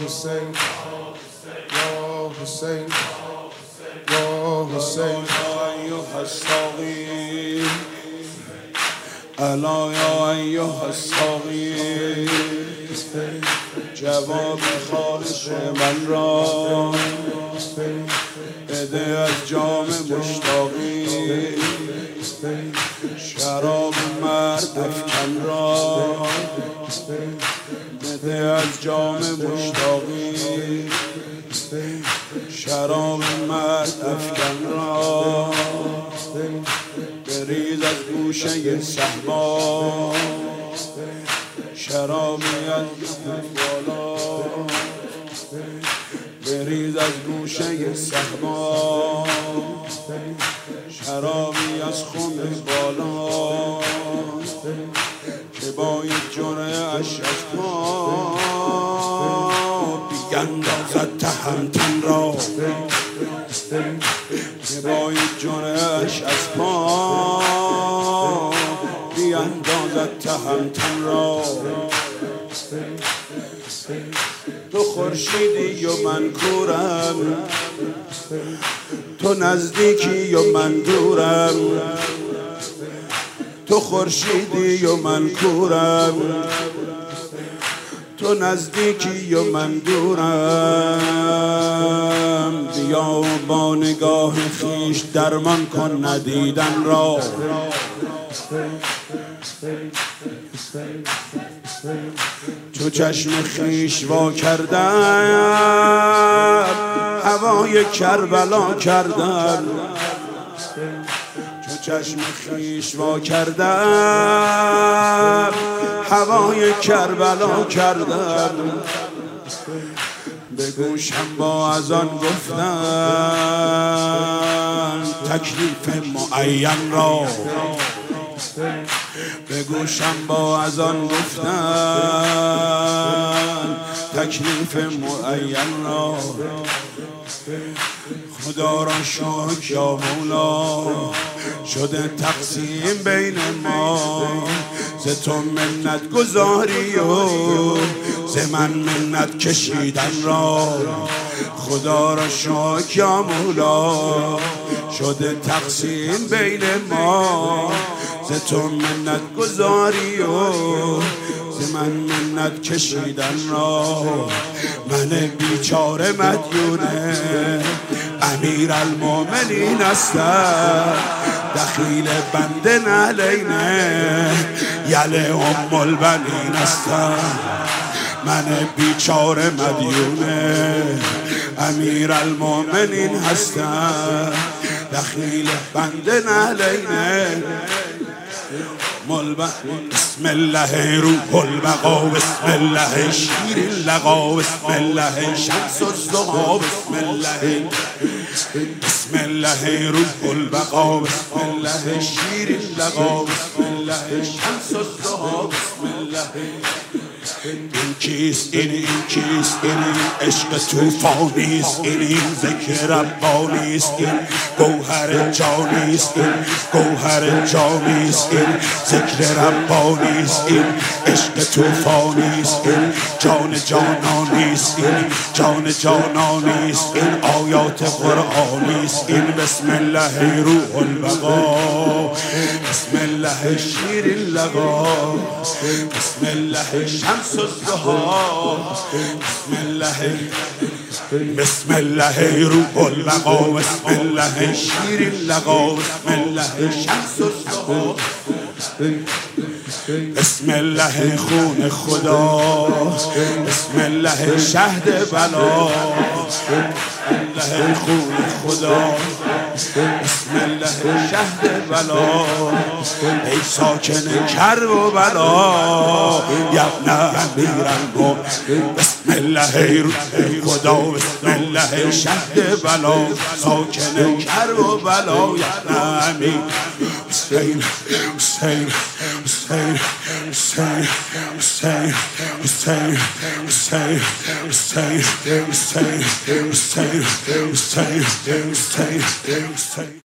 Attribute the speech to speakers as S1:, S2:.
S1: Hussein, Ya Hussein, Ya Hussein,
S2: أيها الصغير ألا يا أيها الصغير جواب خواهش من را بده از جام مشتاقی شراب مرد افکن را بده از جام مشتاقی شراب مرد افکن را بریز از گوشه صحبا شرابی از بالا بریز از گوشه صحبا شرابی از خون بالا که با یک جرعه اش از پا بیندازد تهمتن را که با یک جرعه اش از پا بیندازد تهمتن را تو خورشیدی و من کورم تو نزدیکی و من دورم تو خورشیدی و من کورم تو نزدیکی و من دورم بیا و با نگاه خویش درمان کن ندیدن را چو چشم خویش وا کردم هوای کربلا کردم چو چشم خویش وا کردم هوای کربلا کردم به گوشم با اذان گفتن تکلیف معین را به گوشم با اذان گفتن تکلیف معین را خدا را شکر یا مولا شده تقسیم بین ما ز تو منت گذاری و ز من منت کشیدن را خدا را شکر یا مولا شده تقسیم بین ما ز تو منت گذاری و ز من منت کشیدن را من بیچاره مدیونه امیر المومنین هستم دخیل بنده نعلینه یل ام البنین هستم من بیچاره مدیونه امیر المومنین هستم دخیل بنده نعلینه بسم الله روح البقا بسم الله شیر اللقا بسم الله شمس الضحی بسم الله بسم الله روح البقا بسم الله شیر اللقا بسم الله شمس الضحی بسم الله این کیست این کیست این عشق توفانیست این ذکر ربانیست این گوهر جانیست این گوهر جانیست این ذکر ربانیست این عشق توفانیست این جان جانانیست این جان جانانیست این آیات قرآنیست این بسم الله روح البقا بسم الله شیر اللقا بسم الله شمس الضحی بسم الله روح البقا بسم الله شیر اللقا بسم الله شمس الضحی بسم الله خون خدا بسم الله شهد بلا الله خون خدا بسم الله شهد بلا ای ساکن کرب و بلا یبن امیرالمومنین بسم الله روح خدا بسم الله شهد بلا ساکن کرب و بلا یبن امیر حسین حسین حسین حسین حسین حسین حسین حسین حسین حسین حسین حسین حسین